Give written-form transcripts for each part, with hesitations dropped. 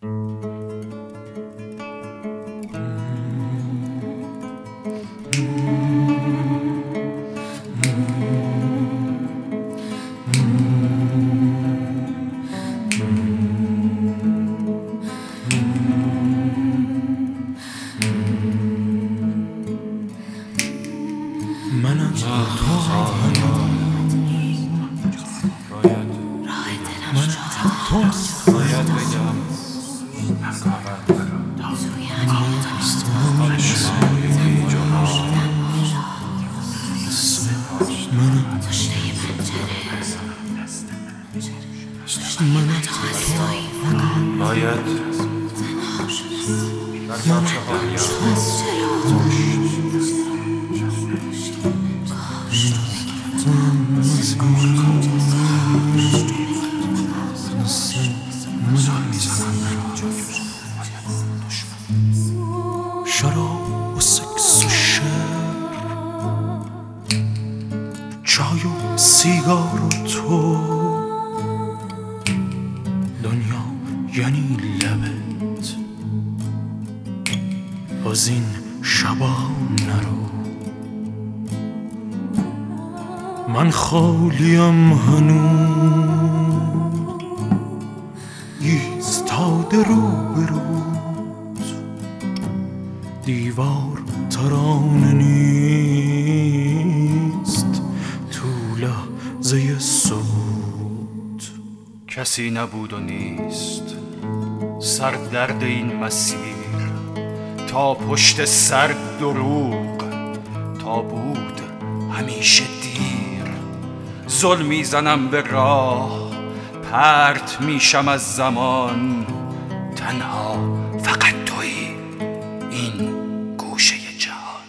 من از تو باید بگم باید در بچه شراب و سکس و شعر، چای و سیگار و تو، دنیا یعنی لبت، از این شبا نرو. من خالیم هنوز ایستاده روبروت، دیوار ترانه نیست تو لحظه سود. کسی نبود و نیست سر درد این مسیر، تا پشت سر دروغ، تا بود همیشه دیر. زل میزنم به راه، پرت میشم از زمان، تنها فقط تویی این گوشه جهان.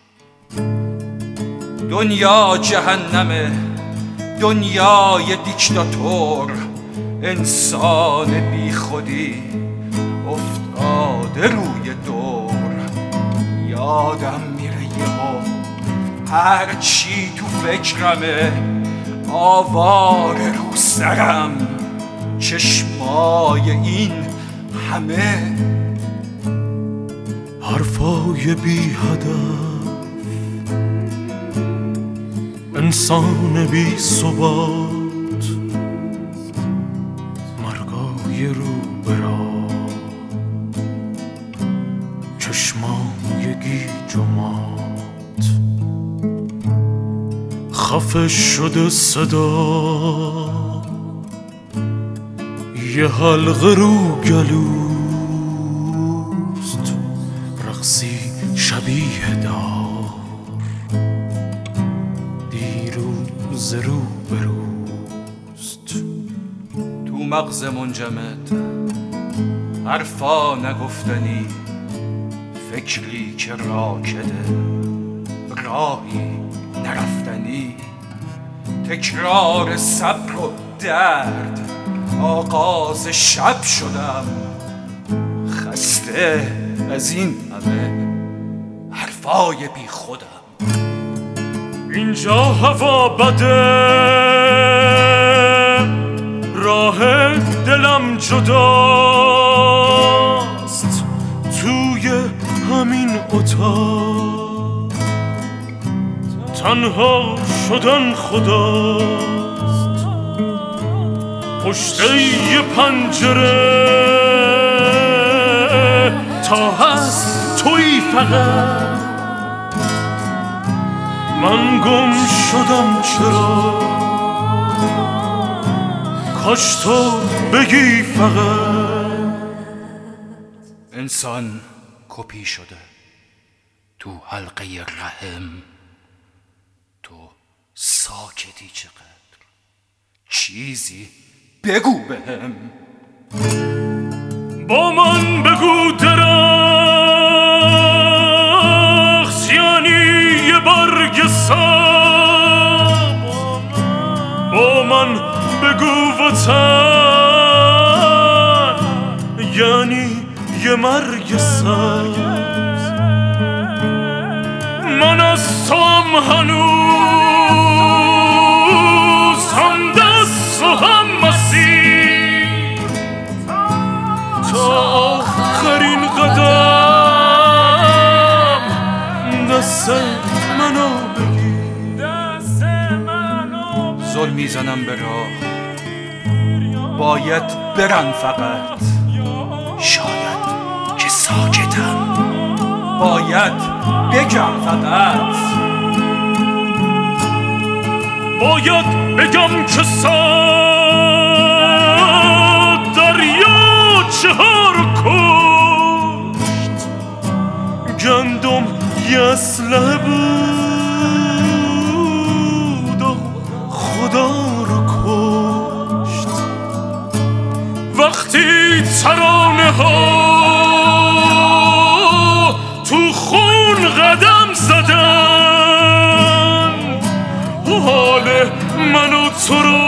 دنیا جهنمه، دنیای دیکتاتور، انسان بی خودی افتاده روی دور. یادم میره یهو هرچی تو فکرمه، آواره رو سرم چشمای این همه. حرفای بی هدف، انسان بی ثبات، مرگای رو برا، چشمای گیج و مات، خفه شده صدا، یه حلقه رو گلوست، رقصی شبیه دار، دیروز رو بروست. تو مغز منجمد حرفا نگفتنی، فکری که راکده، راهی نرفتنی. تکرار صبر و درد، آغاز شب شدم، خسته از این همه حرفای بی خودم. اینجا هوا بده، راه دلم جداست، توی همین اتاق تنها شدن خداست. پشت یه پنجره تا هست توی فقط، من گم شدم چرا، کاش تو بگی فقط. انسان کپی شده تو حلقه رحم، تو ساکتی چقدر، چیزی بگو بهم. با من بگو درخت یعنی یه برگ سبز، با من بگو وطن یعنی یه مرگ سبز. من از تو هم هنوز هم دست و هم مسیر، تا زل میزنم به راه، باید برم فقط. شاید که ساکتم، باید بگم فقط. باید بگم که ساد دریا چهار کشت، گندم یه اسلحه بود و خدا رو کشت. وقتی ترانه ها تو خون قدم زدن، حال من و تو رو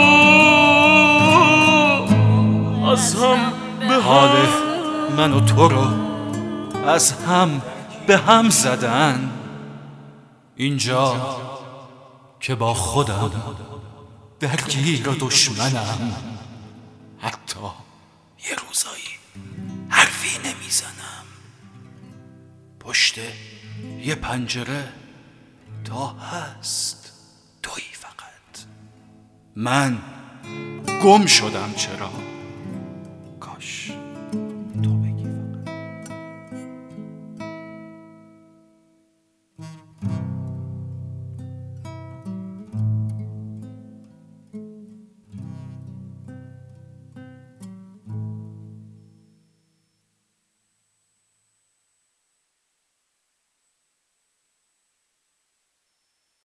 از هم به حال من و تو رو از هم به هم زدن. اینجا که با خودم درگیر و دشمنم، حتی یه روزایی حرفی نمیزنم. پشت یه پنجره تا هست تویی فقط. من گم شدم چرا؟